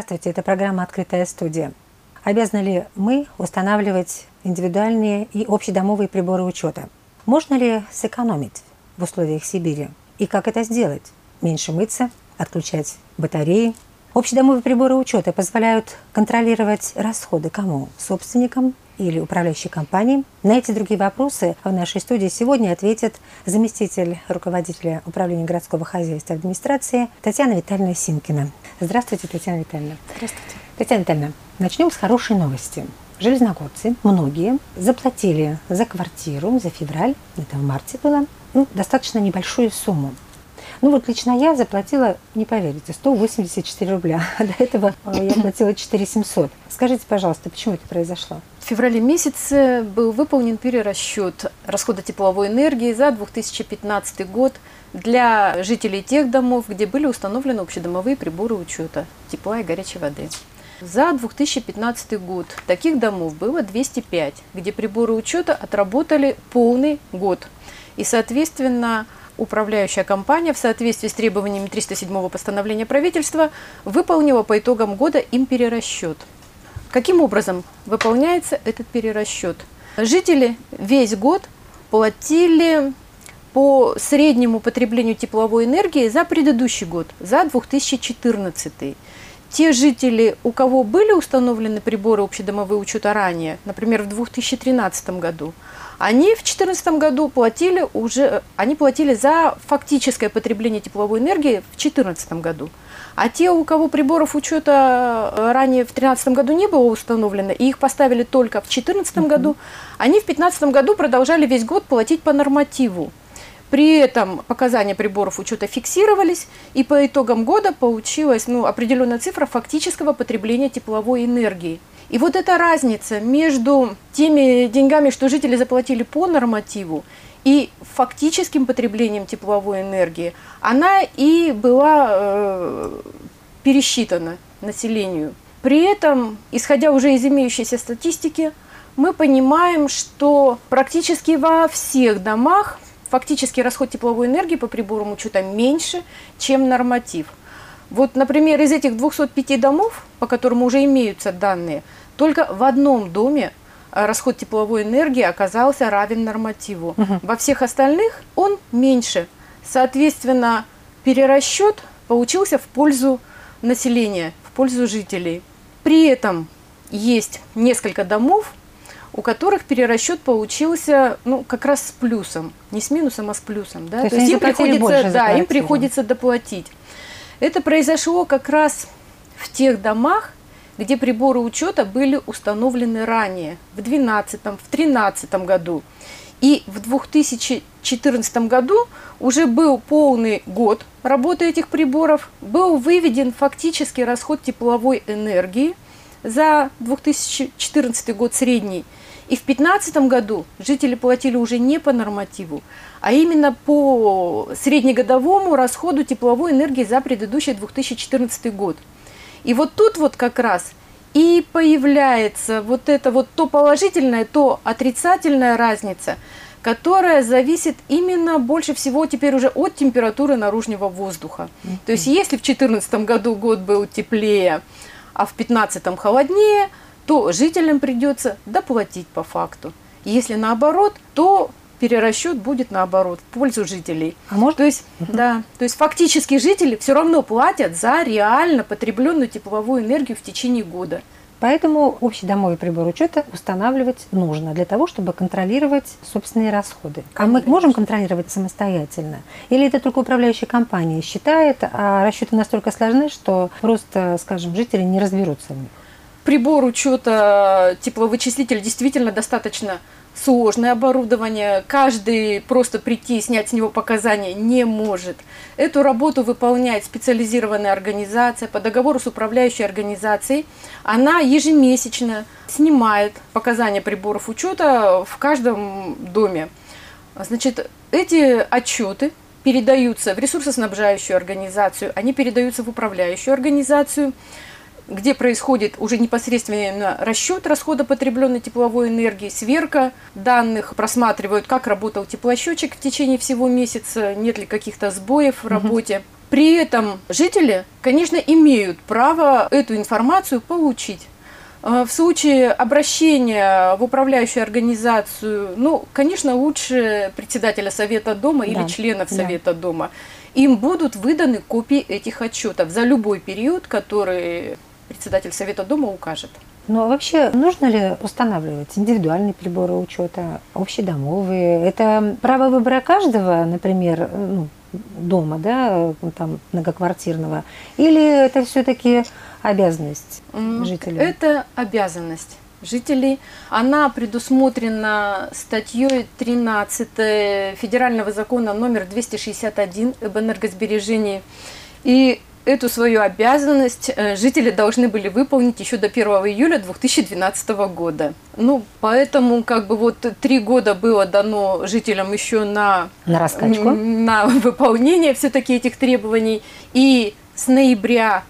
Здравствуйте, это программа «Открытая студия». Обязаны ли мы устанавливать индивидуальные и общедомовые приборы учета? Можно ли сэкономить в условиях Сибири? И как это сделать? Меньше мыться, отключать батареи. Общедомовые приборы учета позволяют контролировать расходы кому? Собственникам или управляющей компании? На эти и другие вопросы в нашей студии сегодня ответит заместитель руководителя управления городского хозяйства и администрации Татьяна Витальевна Синкина. Здравствуйте, Татьяна Витальевна. Здравствуйте. Татьяна Витальевна, начнем с хорошей новости. Железногорцы, многие, заплатили за квартиру за февраль, это в марте было, достаточно небольшую сумму. Лично я заплатила, не поверите, 184 рубля. А до этого я платила 4700. Скажите, пожалуйста, почему это произошло? В феврале месяце был выполнен перерасчет расхода тепловой энергии за 2015 год для жителей тех домов, где были установлены общедомовые приборы учета тепла и горячей воды. За 2015 год таких домов было 205, где приборы учета отработали полный год. И, соответственно, управляющая компания в соответствии с требованиями 307-го постановления правительства выполнила по итогам года им перерасчет. Каким образом выполняется этот перерасчет? Жители весь год платили по среднему потреблению тепловой энергии за предыдущий год, за 2014. Те жители, у кого были установлены приборы общедомовые учета ранее, например, в 2013 году, они в 2014 году платили за фактическое потребление тепловой энергии в 2014 году. А те, у кого приборов учета ранее в 2013 году не было установлено, и их поставили только в 2014 году, они в 2015 году продолжали весь год платить по нормативу. При этом показания приборов учета фиксировались, и по итогам года получилась определенная цифра фактического потребления тепловой энергии. И вот эта разница между теми деньгами, что жители заплатили по нормативу, и фактическим потреблением тепловой энергии, она и была пересчитана населению. При этом, исходя уже из имеющейся статистики, мы понимаем, что практически во всех домах фактический расход тепловой энергии по приборам учета меньше, чем норматив. Вот, например, из этих 205 домов, по которым уже имеются данные, только в одном доме расход тепловой энергии оказался равен нормативу. Во всех остальных он меньше. Соответственно, перерасчет получился в пользу населения, в пользу жителей. При этом есть несколько домов, у которых перерасчет получился как раз с плюсом. Не с минусом, а с плюсом. Да? То есть им приходится доплатить. Это произошло как раз в тех домах, где приборы учета были установлены ранее, в 2012, в 2013 году. И в 2014 году уже был полный год работы этих приборов, был выведен фактический расход тепловой энергии за 2014 год средний. И в 2015 году жители платили уже не по нормативу, а именно по среднегодовому расходу тепловой энергии за предыдущий 2014 год. И вот тут вот как раз и появляется вот это вот то положительная, то отрицательная разница, которая зависит именно больше всего теперь уже от температуры наружного воздуха. То есть если в 2014 году год был теплее, а в 2015 холоднее, то жителям придется доплатить по факту. Если наоборот, то перерасчет будет наоборот, в пользу жителей. То есть фактически жители все равно платят за реально потребленную тепловую энергию в течение года. Поэтому общедомовый прибор учета устанавливать нужно для того, чтобы контролировать собственные расходы. А мы можем контролировать самостоятельно? Или это только управляющая компания считает, а расчеты настолько сложны, что просто, скажем, жители не разберутся в них? Прибор учета тепловычислитель действительно достаточно сложное оборудование. Каждый просто прийти и снять с него показания не может. Эту работу выполняет специализированная организация по договору с управляющей организацией. Она ежемесячно снимает показания приборов учета в каждом доме. Значит, эти отчеты передаются в ресурсоснабжающую организацию, они передаются в управляющую организацию, где происходит уже непосредственно расчет расхода потребленной тепловой энергии, сверка данных, просматривают, как работал теплосчетчик в течение всего месяца, нет ли каких-то сбоев в работе. При этом жители, конечно, имеют право эту информацию получить. В случае обращения в управляющую организацию, ну, конечно, лучше председателя Совета дома или членов Совета дома. Им будут выданы копии этих отчетов за любой период, который председатель Совета дома укажет. Но вообще нужно ли устанавливать индивидуальные приборы учета, общедомовые? Это право выбора каждого, например, дома, да, там, многоквартирного, или это все-таки обязанность жителей? Это обязанность жителей. Она предусмотрена статьей 13 Федерального закона номер 261 об энергосбережении. И эту свою обязанность жители должны были выполнить еще до 1 июля 2012 года. Ну, поэтому как бы вот 3 года было дано жителям еще на раскачку, на выполнение все-таки этих требований. И с ноября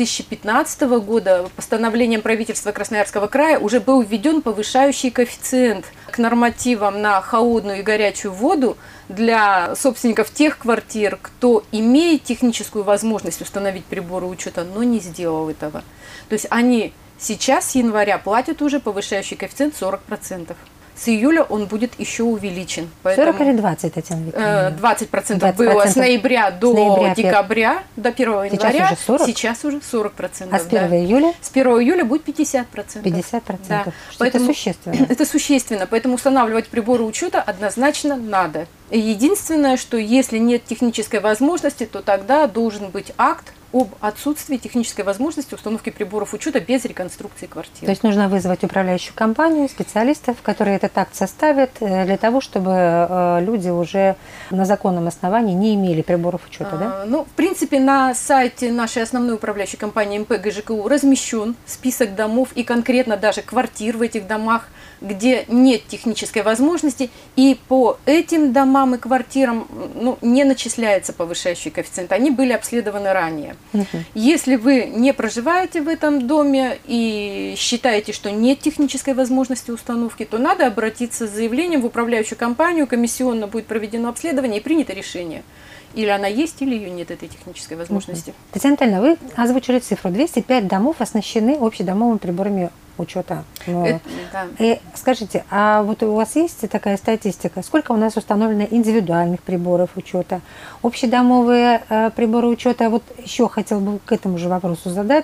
2015 года постановлением правительства Красноярского края уже был введен повышающий коэффициент к нормативам на холодную и горячую воду для собственников тех квартир, кто имеет техническую возможность установить приборы учета, но не сделал этого. То есть они сейчас с января платят уже повышающий коэффициент 40%. С июля он будет еще увеличен. 40 или 20, Татьяна Викторовна? 20% было с ноября до декабря, до 1 января. Сейчас уже 40? Сейчас уже 40%. А с 1 июля? С 1 июля будет 50%. 50%. Да. Поэтому это существенно. Это существенно. Поэтому устанавливать приборы учета однозначно надо. Единственное, что если нет технической возможности, то тогда должен быть акт об отсутствии технической возможности установки приборов учета без реконструкции квартиры. То есть нужно вызвать управляющую компанию, специалистов, которые этот акт составят, для того, чтобы люди уже на законном основании не имели приборов учета, да? Ну, в принципе, на сайте нашей основной управляющей компании МП ГЖКУ размещен список домов и конкретно даже квартир в этих домах, где нет технической возможности, и по этим домам и квартирам не начисляется повышающий коэффициент. Они были обследованы ранее. Если вы не проживаете в этом доме и считаете, что нет технической возможности установки, то надо обратиться с заявлением в управляющую компанию, комиссионно будет проведено обследование и принято решение. Или она есть, или ее нет, этой технической возможности. Татьяна Анатольевна, вы озвучили цифру. 205 домов оснащены общедомовыми приборами учета. Да. И скажите, а вот у вас есть такая статистика? Сколько у нас установлено индивидуальных приборов учета? Общедомовые приборы учета, вот еще хотел бы к этому же вопросу задать.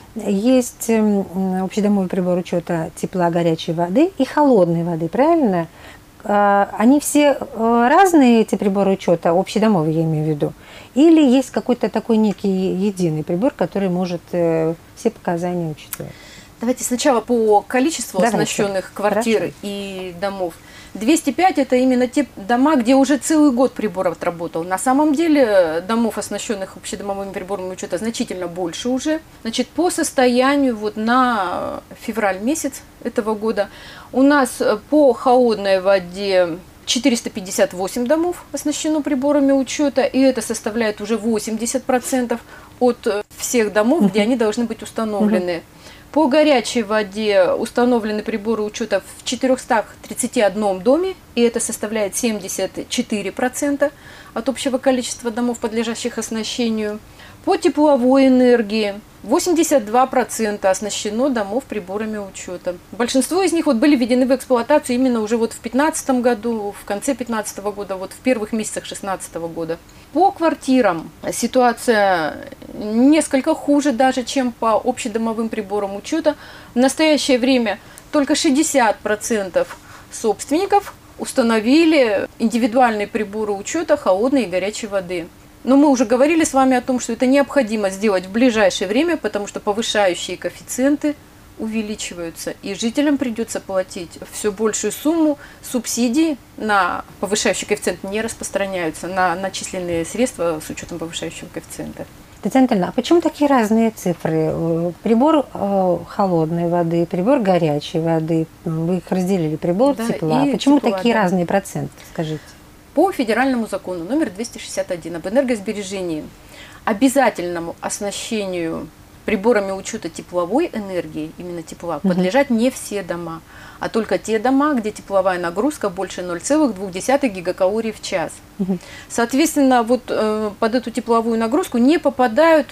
Есть общедомовый прибор учета тепла, горячей воды и холодной воды, правильно? Они все разные, эти приборы учета, общедомовые я имею в виду? Или есть какой-то такой некий единый прибор, который может все показания учитывать? Давайте сначала по количеству оснащенных квартир и домов. 205 – это именно те дома, где уже целый год прибор отработал. На самом деле домов, оснащенных общедомовыми приборами учета, значительно больше уже. Значит, по состоянию вот на февраль месяц этого года у нас по холодной воде 458 домов оснащено приборами учета, и это составляет уже 80% от всех домов, где они должны быть установлены. По горячей воде установлены приборы учета в 431 доме, и это составляет 74% от общего количества домов, подлежащих оснащению. По тепловой энергии 82% оснащено домов приборами учета. Большинство из них были введены в эксплуатацию именно уже вот в 2015 году, в конце 2015 года, вот в первых месяцах 2016 года. По квартирам ситуация несколько хуже даже, чем по общедомовым приборам учета. В настоящее время только 60% собственников установили индивидуальные приборы учета холодной и горячей воды. Но мы уже говорили с вами о том, что это необходимо сделать в ближайшее время, потому что повышающие коэффициенты увеличиваются, и жителям придется платить все большую сумму. Субсидий на повышающий коэффициент не распространяются на начисленные средства с учетом повышающего коэффициента. Татьяна Анатольевна, а почему такие разные цифры? Прибор холодной воды, прибор горячей воды, вы их разделили, прибор тепла. Почему тепла, такие разные проценты, скажите? По федеральному закону номер 261 об энергосбережении обязательному оснащению приборами учета тепловой энергии, именно тепла, подлежат не все дома, а только те дома, где тепловая нагрузка больше 0,2 гигакалорий в час. Соответственно, вот под эту тепловую нагрузку не попадают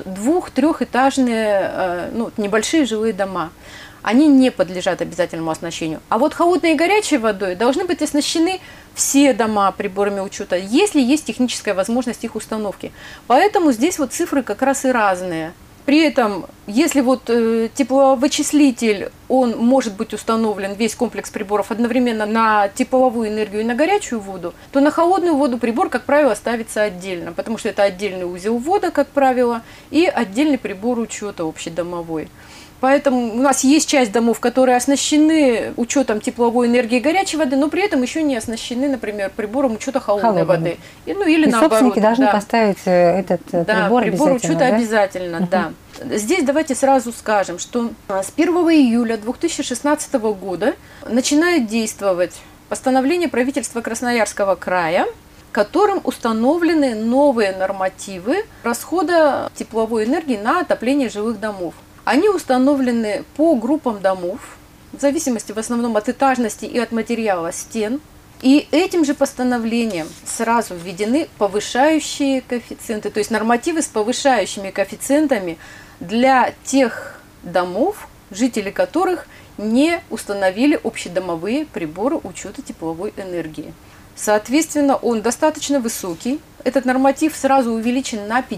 двух-трехэтажные, ну, небольшие жилые дома. Они не подлежат обязательному оснащению. А вот холодной и горячей водой должны быть оснащены все дома приборами учета, если есть техническая возможность их установки. Поэтому здесь вот цифры как раз и разные. При этом, если вот тепловычислитель, он может быть установлен, весь комплекс приборов одновременно на тепловую энергию и на горячую воду, то на холодную воду прибор, как правило, ставится отдельно, потому что это отдельный узел ввода, как правило, и отдельный прибор учета общедомовой. Поэтому у нас есть часть домов, которые оснащены учетом тепловой энергии и горячей воды, но при этом еще не оснащены, например, прибором учета холодной воды. Ну, или и наоборот. Собственники должны поставить этот прибор учета обязательно, да. Здесь давайте сразу скажем, что с 1 июля 2016 года начинает действовать постановление правительства Красноярского края, которым установлены новые нормативы расхода тепловой энергии на отопление жилых домов. Они установлены по группам домов, в зависимости в основном от этажности и от материала стен. И этим же постановлением сразу введены повышающие коэффициенты, то есть нормативы с повышающими коэффициентами для тех домов, жители которых не установили общедомовые приборы учета тепловой энергии. Соответственно, он достаточно высокий. Этот норматив сразу увеличен на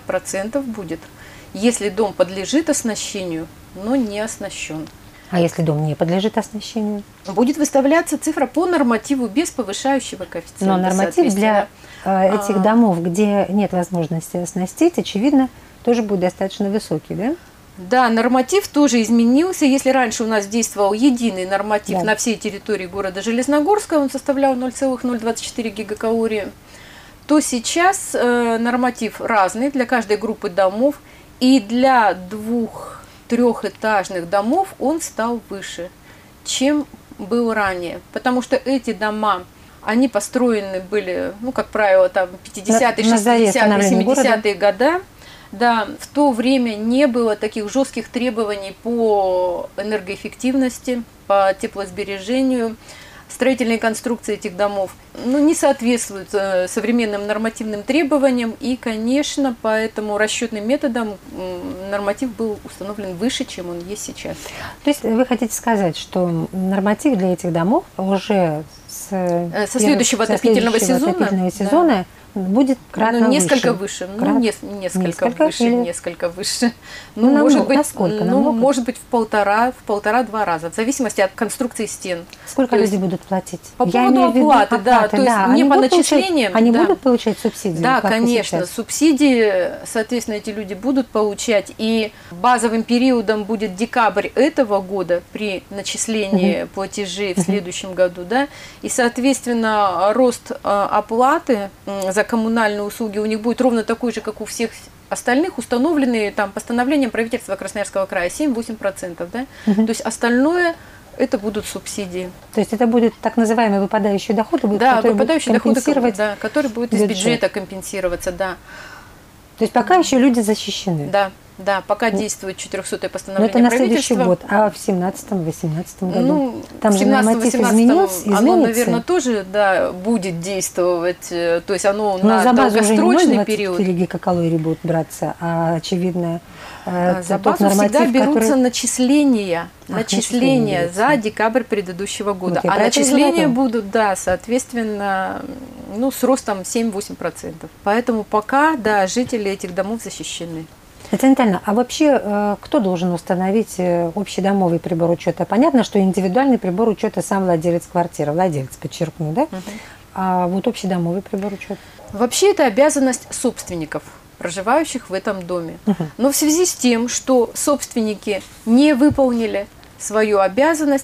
50% будет, если дом подлежит оснащению, но не оснащен. А если дом не подлежит оснащению? Будет выставляться цифра по нормативу без повышающего коэффициента. Но норматив для этих домов, где нет возможности оснастить, очевидно, тоже будет достаточно высокий, да? Да, норматив тоже изменился. Если раньше у нас действовал единый норматив на всей территории города Железногорска, он составлял 0,024 гигакалории, то сейчас норматив разный для каждой группы домов. И для двух-трехэтажных домов он стал выше, чем был ранее. Потому что эти дома, они построены были, ну, как правило, там 50-е, 60-е, 70-е годы. Да, в то время не было таких жестких требований по энергоэффективности, по теплосбережению. Строительные конструкции этих домов не соответствуют современным нормативным требованиям, и, конечно, по этому расчетным методам норматив был установлен выше, чем он есть сейчас. То есть вы хотите сказать, что норматив для этих домов уже со следующего отопительного сезона будет кратно несколько выше. Несколько выше. Может быть, в полтора-два раза, в зависимости от конструкции стен. Сколько люди будут платить? По поводу оплаты, да, то есть не по начислениям. Они будут получать субсидии? Да, конечно, субсидии, соответственно, эти люди будут получать, и базовым периодом будет декабрь этого года при начислении платежей в следующем году, да, и, соответственно, рост оплаты за коммунальные услуги у них будет ровно такой же, как у всех остальных, установленные там постановлением правительства Красноярского края 7-8%, да? То есть остальное это будут субсидии. То есть это будет так называемый выпадающий доход, выпадающий доход, который будет из бюджета компенсироваться, да. То есть пока еще люди защищены. Да, пока действует 400-е постановление правительства. Но это на следующий год, а в 17-18 году? Там же 17-18 изменится? Оно, наверное, тоже будет действовать, то есть оно на долгосрочный период. 24 гигакалории будут браться, а очевидно, за базу всегда берутся начисления за декабрь предыдущего года. А начисления будут, соответственно, с ростом 7-8%. Поэтому пока, жители этих домов защищены. Татьяна Витальевна, а вообще кто должен установить общедомовый прибор учета? Понятно, что индивидуальный прибор учета сам владелец квартиры, подчеркну, да? А вот общедомовый прибор учета? Вообще это обязанность собственников, проживающих в этом доме. Но в связи с тем, что собственники не выполнили свою обязанность,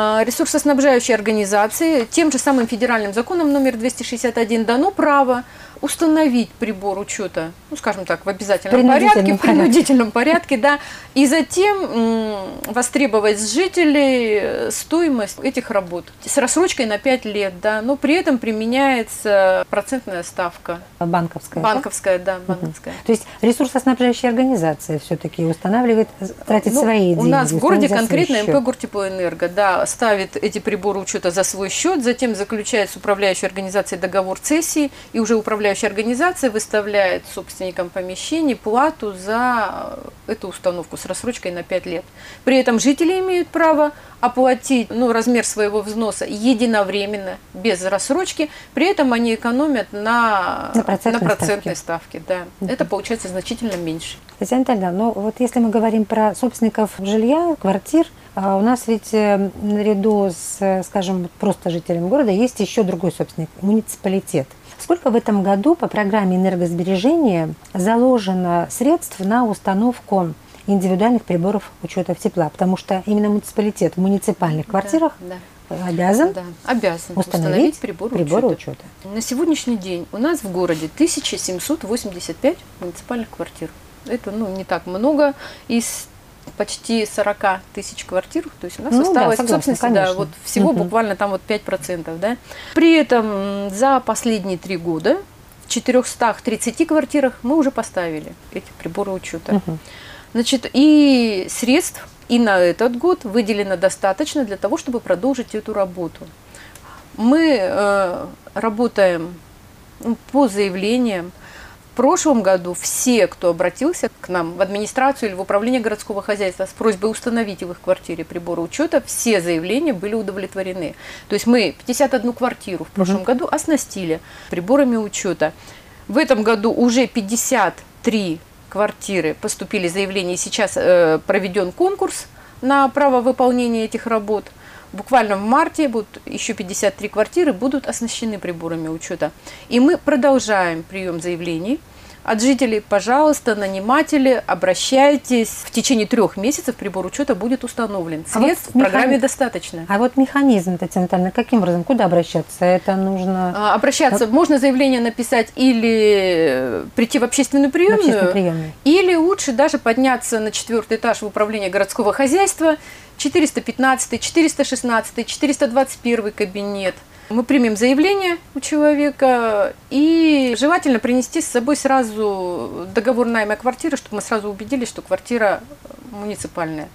ресурсоснабжающие организации тем же самым федеральным законом номер 261 дано право установить прибор учета, ну, скажем так, в обязательном порядке, в принудительном порядке, да, и затем востребовать с жителей стоимость этих работ с рассрочкой на 5 лет, да, но при этом применяется процентная ставка. Банковская. Банковская, да, банковская. То есть ресурсоснабжающая организация все-таки устанавливает, тратит свои деньги. У нас в городе конкретно МП «Гортеплоэнерго», да, ставит эти приборы учета за свой счет, затем заключает с управляющей организацией договор цессии, и уже управляющая организация выставляет собственникам помещений плату за эту установку с рассрочкой на 5 лет. При этом жители имеют право оплатить размер своего взноса единовременно, без рассрочки, при этом они экономят на процентной ставке. Да. Это получается значительно меньше. Татьяна Анатольевна, ну вот если мы говорим про собственников жилья, квартир, у нас ведь наряду с, скажем, просто жителями города есть еще другой собственник – муниципалитет. Сколько в этом году по программе энергосбережения заложено средств на установку индивидуальных приборов учета тепла? Потому что именно муниципалитет в муниципальных квартирах обязан установить приборы учета. На сегодняшний день у нас в городе 1785 муниципальных квартир. Это не так много из почти 40 тысяч квартир, то есть у нас осталось в собственности всего буквально там 5%. Да? При этом за последние 3 года в 430 квартирах мы уже поставили эти приборы учета. Значит, и средств и на этот год выделено достаточно для того, чтобы продолжить эту работу. Мы работаем по заявлениям. В прошлом году все, кто обратился к нам в администрацию или в управление городского хозяйства с просьбой установить в их квартире приборы учета, все заявления были удовлетворены. То есть мы 51 квартиру в прошлом году оснастили приборами учета. В этом году уже 53 квартиры поступили заявления, и сейчас проведен конкурс на право выполнения этих работ. Буквально в марте еще 53 квартиры будут оснащены приборами учета. И мы продолжаем прием заявлений от жителей. Пожалуйста, наниматели, обращайтесь. В течение 3 месяцев прибор учета будет установлен. Средств в программе достаточно. А вот механизм, Татьяна Анатольевна, каким образом? Куда обращаться? Это нужно... Обращаться. Можно заявление написать или прийти в общественную приемную, или лучше даже подняться на 4-й этаж в управление городского хозяйства, 415, 416, 421 кабинет. Мы примем заявление у человека и желательно принести с собой сразу договор найма квартиры, чтобы мы сразу убедились, что квартира муниципальная.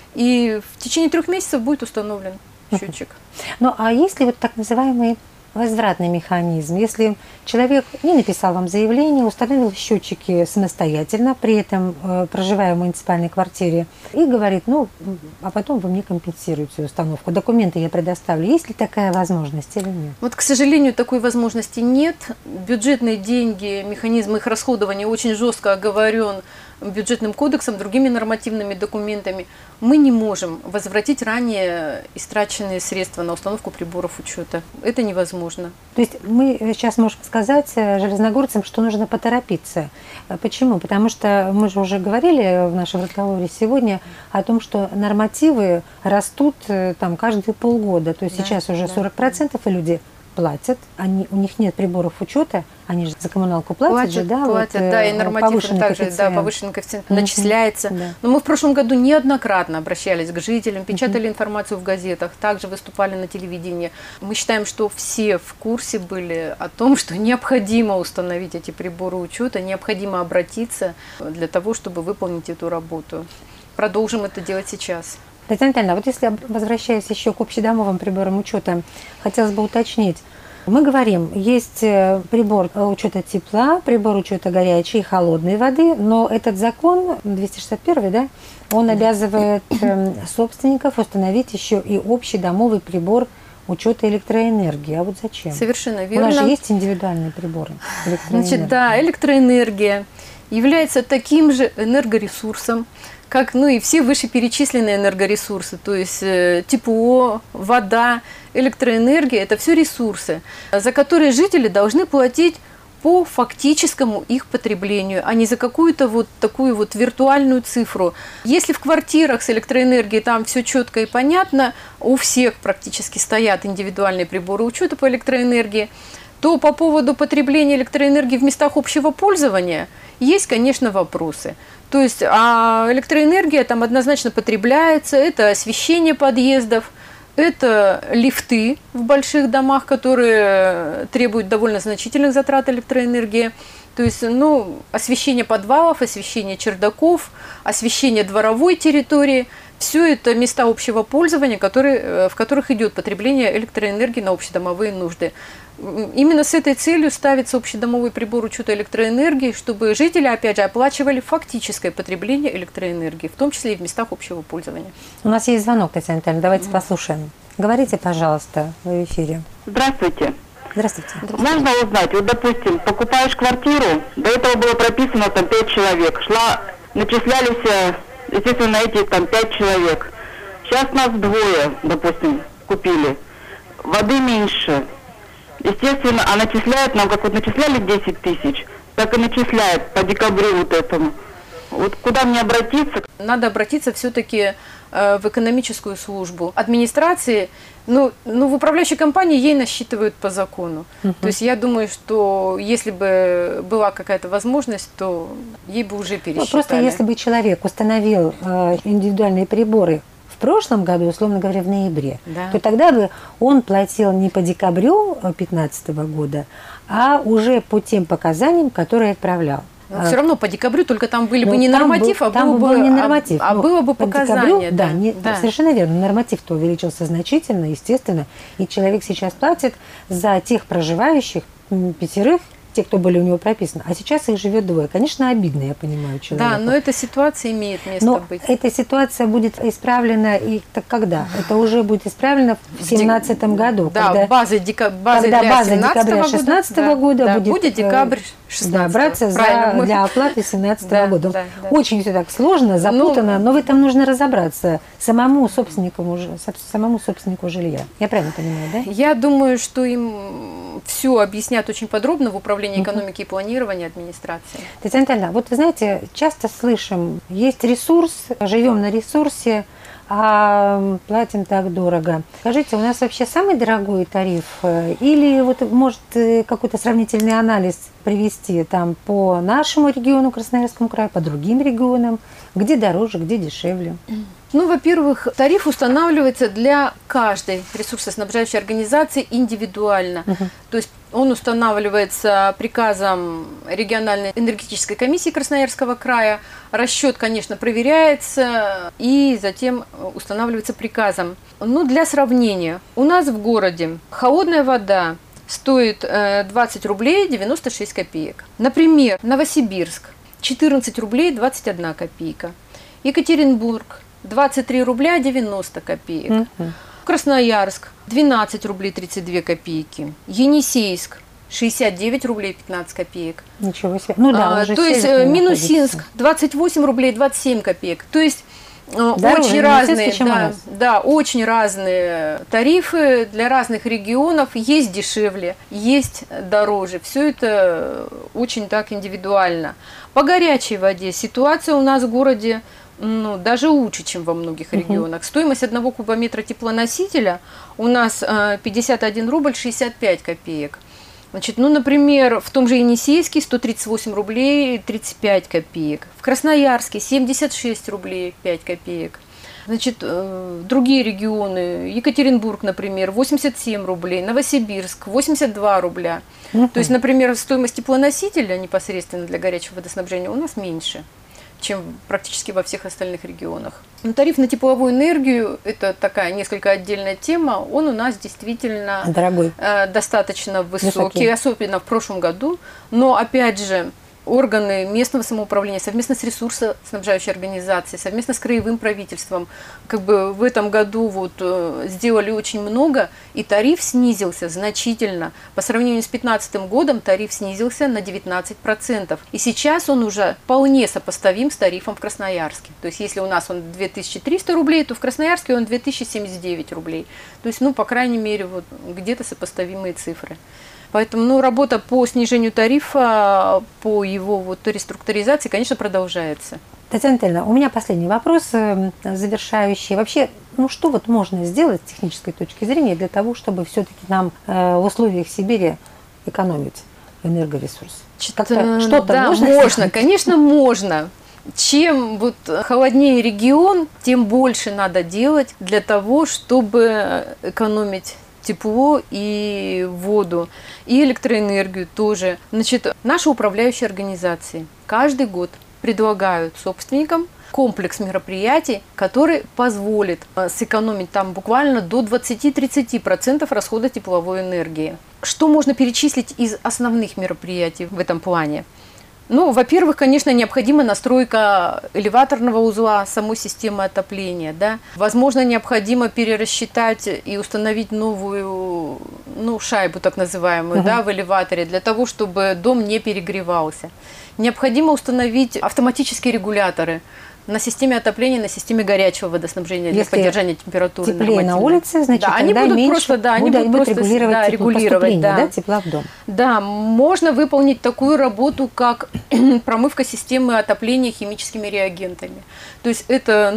И в течение 3 месяцев будет установлен счетчик. Ну а если вот так называемый возвратный механизм, если человек не написал вам заявление, установил счетчики самостоятельно, при этом проживая в муниципальной квартире, и говорит, а потом вы мне компенсируете установку, документы я предоставлю. Есть ли такая возможность или нет? Вот, к сожалению, такой возможности нет. Бюджетные деньги, механизм их расходования очень жестко оговорен бюджетным кодексом, другими нормативными документами. Мы не можем возвратить ранее истраченные средства на установку приборов учета. Это невозможно. То есть мы сейчас можем сказать железногорцам, что нужно поторопиться. Почему? Потому что мы же уже говорили в нашем разговоре сегодня о том, что нормативы растут там каждые полгода. То есть сейчас уже 40% и люди платят, у них нет приборов учета, они же за коммуналку платят, да, и норматив также, повышенный коэффициент начисляется. Но мы в прошлом году неоднократно обращались к жителям, печатали информацию в газетах, также выступали на телевидении. Мы считаем, что все в курсе были о том, что необходимо установить эти приборы учета, необходимо обратиться для того, чтобы выполнить эту работу. Продолжим это делать сейчас. Татьяна Анатольевна, вот если возвращаясь еще к общедомовым приборам учета, хотелось бы уточнить. Мы говорим, есть прибор учета тепла, прибор учета горячей и холодной воды, но этот закон, 261, да, он обязывает собственников установить еще и общедомовый прибор учета электроэнергии. А вот зачем? Совершенно верно. У нас же есть индивидуальные приборы электроэнергии. Значит, да, электроэнергия является таким же энергоресурсом, как и все вышеперечисленные энергоресурсы, то есть тепло, вода, электроэнергия – это все ресурсы, за которые жители должны платить по фактическому их потреблению, а не за какую-то вот такую вот виртуальную цифру. Если в квартирах с электроэнергией там все четко и понятно, у всех практически стоят индивидуальные приборы учета по электроэнергии, то по поводу потребления электроэнергии в местах общего пользования есть, конечно, вопросы. То есть электроэнергия там однозначно потребляется, это освещение подъездов, это лифты в больших домах, которые требуют довольно значительных затрат электроэнергии. То есть, освещение подвалов, освещение чердаков, освещение дворовой территории – все это места общего пользования, в которых идет потребление электроэнергии на общедомовые нужды. Именно с этой целью ставится общедомовой прибор учета электроэнергии, чтобы жители, опять же, оплачивали фактическое потребление электроэнергии, в том числе и в местах общего пользования. У нас есть звонок, Татьяна Витальевна, давайте послушаем. Говорите, пожалуйста, в эфире. Здравствуйте. Здравствуйте. Можно узнать, вот, допустим, покупаешь квартиру, до этого было прописано там 5 человек, начислялись, естественно, эти там 5 человек. Сейчас нас двое, допустим, купили, воды меньше. Естественно, а начисляют нам, как вот начисляли 10 тысяч, так и начисляют по декабрю вот этому. Вот куда мне обратиться? Надо обратиться все-таки в экономическую службу администрации. В управляющей компании ей насчитывают по закону. То есть я думаю, что если бы была какая-то возможность, то ей бы уже пересчитали. Просто если бы человек установил индивидуальные приборы в прошлом году, условно говоря, в ноябре, то тогда бы он платил не по декабрю 2015 года, а уже по тем показаниям, которые отправлял. Но все равно по декабрю, только там были бы не норматив, было не норматив. Было бы показания. Да, совершенно верно. Норматив-то увеличился значительно, естественно. И человек сейчас платит за тех проживающих 5, те, кто были у него прописаны. А сейчас их живет 2. Конечно, обидно, я понимаю, человеку. Да, но эта ситуация имеет место быть. Эта ситуация будет исправлена так когда? Это уже будет исправлено в 2017 году. Да, когда база декабря 2016 года будет декабрь 2016. Браться для оплаты 2017 года. Очень все так сложно, запутано, но в этом нужно разобраться самому собственнику жилья. Я правильно понимаю, да? Я думаю, что им все объяснят очень подробно в управлении экономики и планирования администрации. Татьяна Витальевна, вот вы знаете, часто слышим, есть ресурс, живем на ресурсе, а платим так дорого. Скажите, у нас вообще самый дорогой тариф? Или вот может какой-то сравнительный анализ привести там по нашему региону, Красноярскому краю, по другим регионам, где дороже, где дешевле? Во-первых, тариф устанавливается для каждой ресурсоснабжающей организации индивидуально. То есть он устанавливается приказом региональной энергетической комиссии Красноярского края. Расчет, конечно, проверяется и затем устанавливается приказом. Для сравнения, у нас в городе холодная вода стоит 20 рублей 96 копеек. Например, Новосибирск 14 рублей 21 копейка. Екатеринбург 23 рубля 90 копеек. Красноярск 12 рублей 32 копейки. Енисейск 69 рублей 15 копеек. Ничего себе. То есть Минусинск 28 рублей 27 копеек. То есть очень разные тарифы для разных регионов. Есть дешевле, есть дороже. Все это очень так индивидуально. По горячей воде ситуация у нас в городе даже лучше, чем во многих регионах. Стоимость 1 кубометра теплоносителя у нас 51 рубль 65 копеек. Например, в том же Енисейске 138 рублей 35 копеек. В Красноярске 76 рублей 5 копеек. Другие регионы, Екатеринбург, например, 87 рублей, Новосибирск 82 рубля. То есть, например, стоимость теплоносителя непосредственно для горячего водоснабжения у нас меньше, чем практически во всех остальных регионах. Тариф на тепловую энергию – это такая несколько отдельная тема. Он у нас действительно дорогой, достаточно высокий, особенно в прошлом году. Но, опять же, органы местного самоуправления совместно с ресурсоснабжающей организацией, совместно с краевым правительством в этом году сделали очень много, и тариф снизился значительно. По сравнению с 2015 годом тариф снизился на 19%. И сейчас он уже вполне сопоставим с тарифом в Красноярске. То есть если у нас он 2300 рублей, то в Красноярске он 2079 рублей. То есть, по крайней мере, где-то сопоставимые цифры. Поэтому работа по снижению тарифа, по его реструктуризации, конечно, продолжается. Татьяна Витальевна, у меня последний вопрос, завершающий. Вообще, что можно сделать с технической точки зрения для того, чтобы все-таки нам в условиях Сибири экономить энергоресурс? Что-то да, можно, конечно, можно. Чем вот холоднее регион, тем больше надо делать для того, чтобы экономить тепло и воду, и электроэнергию тоже. Значит, наши управляющие организации каждый год предлагают собственникам комплекс мероприятий, который позволит сэкономить там буквально до 20-30% расхода тепловой энергии. Что можно перечислить из основных мероприятий в этом плане? Ну, во-первых, конечно, необходима настройка элеваторного узла самой системы отопления. Да? Возможно, необходимо перерасчитать и установить новую шайбу, так называемую, да, в элеваторе, для того, чтобы дом не перегревался. Необходимо установить автоматические регуляторы на системе отопления, на системе горячего водоснабжения для поддержания температуры. Теплее на улице, значит, да, они будут меньше, они будут регулировать тепла в дом. Да, можно выполнить такую работу, как промывка системы отопления химическими реагентами. То есть это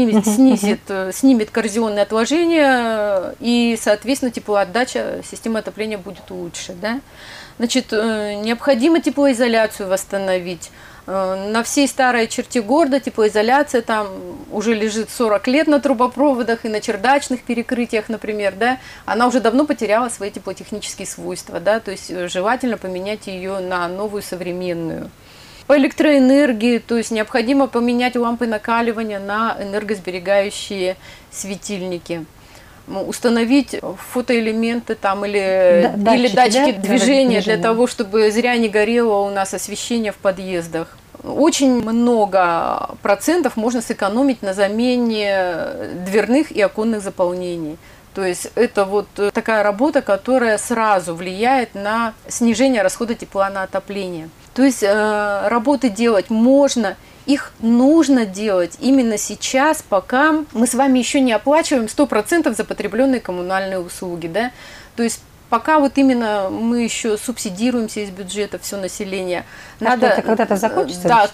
снимет коррозионные отложения, и, соответственно, теплоотдача системы отопления будет лучше. Да? Значит, необходимо теплоизоляцию восстановить. На всей старой черте города теплоизоляция там уже лежит 40 лет на трубопроводах и на чердачных перекрытиях, например, да, она уже давно потеряла свои теплотехнические свойства, да, то есть желательно поменять ее на новую современную. По электроэнергии, то есть необходимо поменять лампы накаливания на энергосберегающие светильники. Установить фотоэлементы там, или датчики движения для того, чтобы зря не горело у нас освещение в подъездах. Очень много процентов можно сэкономить на замене дверных и оконных заполнений. То есть это вот такая работа, которая сразу влияет на снижение расхода тепла на отопление. То есть работы делать можно. Их нужно делать именно сейчас, пока мы с вами еще не оплачиваем 100% за потребленные коммунальные услуги. Да? То есть пока вот именно мы еще субсидируемся из бюджета все население. Надо... это когда-то закончится? Да,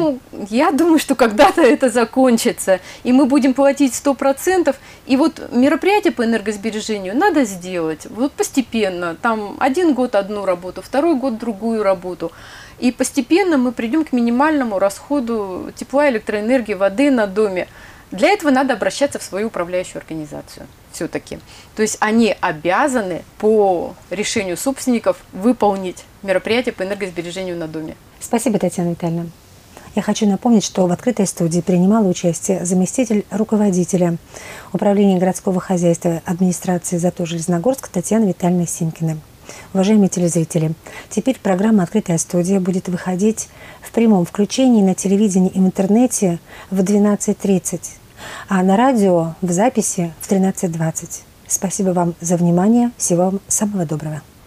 я думаю, что когда-то это закончится. И мы будем платить 100%. И вот мероприятие по энергосбережению надо сделать вот постепенно. Там один год одну работу, второй год другую работу. И постепенно мы придем к минимальному расходу тепла, электроэнергии, воды на доме. Для этого надо обращаться в свою управляющую организацию все-таки. То есть они обязаны по решению собственников выполнить мероприятие по энергосбережению на доме. Спасибо, Татьяна Витальевна. Я хочу напомнить, что в открытой студии принимала участие заместитель руководителя управления городского хозяйства администрации Затон-Железногорск Татьяна Витальевна Симкина. Уважаемые телезрители, теперь программа «Открытая студия» будет выходить в прямом включении на телевидении и в интернете в 12:30, а на радио в записи в 13:20. Спасибо вам за внимание. Всего вам самого доброго.